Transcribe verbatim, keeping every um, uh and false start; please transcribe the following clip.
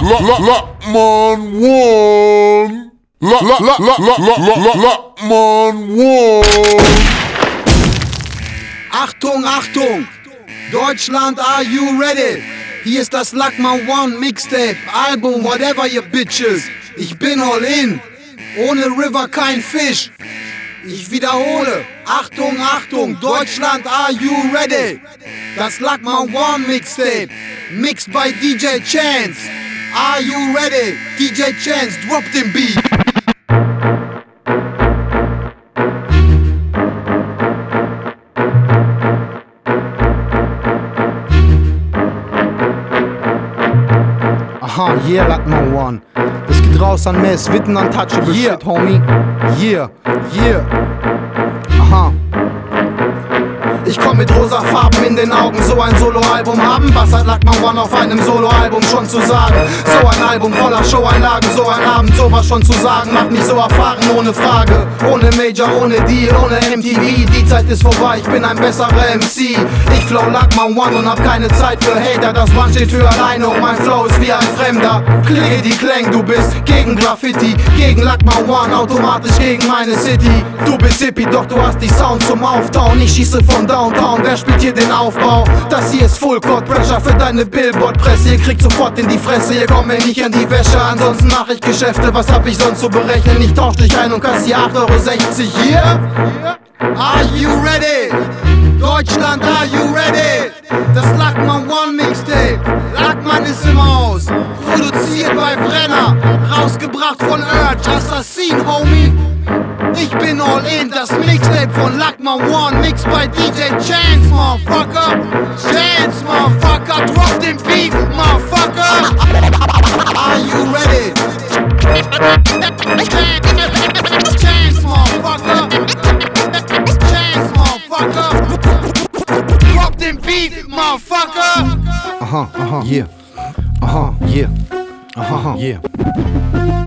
Lackman One. Lackman One. Achtung, Achtung! Deutschland, are you ready? Hier ist das Lackman One Mixtape, Album, whatever you bitches. Ich bin all in. Ohne River kein Fisch. Ich wiederhole. Achtung, Achtung! Deutschland, are you ready? Das Lackman One Mixtape, mixed by D J Chance. Are you ready? D J Chance, drop den Beat. Aha, yeah, Lackman One. Das geht raus an Mess, Witten untouchable yeah. Shit, homie. Yeah, yeah. Aha. Ich komm mit rosa Farben in den Augen, so ein Soloalbum haben. Was hat Lackman One auf einem Soloalbum schon zu sagen? So ein Album voller Showeinlagen, so ein Abend, sowas schon zu sagen, macht mich so erfahren, ohne Frage. Ohne Major, ohne Deal, ohne M T V, die Zeit ist vorbei, ich bin ein besserer M C. Ich flow Lackman One und hab keine Zeit für Hater, das One steht für alleine und mein Flow ist wie ein Fremder. Klinge die Klang, du bist gegen Graffiti, gegen Lackman One, automatisch gegen meine City. Du bist Hippie, doch du hast die Sound zum Auftauen, ich schieße von Downtown, wer spielt hier den Aufbau? Das hier ist Full Court Pressure für deine Billboard-Presse. Ihr kriegt sofort in die Fresse, ihr kommt mir nicht an die Wäsche. Ansonsten mach ich Geschäfte, was hab ich sonst zu berechnen? Ich tausch dich ein und kassier acht Euro sechzig hier. Are you ready? Deutschland, are you ready? Das Lackman One Mixtape. Lackman ist im Haus. Produziert bei Brenner. Rausgebracht von Urge. Assassin, homie. Ich bin all in, das Mixtape von Lackman One, mixed by D J Chance, motherfucker. Chance, motherfucker, drop den Beat, motherfucker. Are you ready? Chance, motherfucker. Chance, motherfucker. Drop den Beat, motherfucker. Aha, aha, yeah. Aha, yeah. Aha, yeah.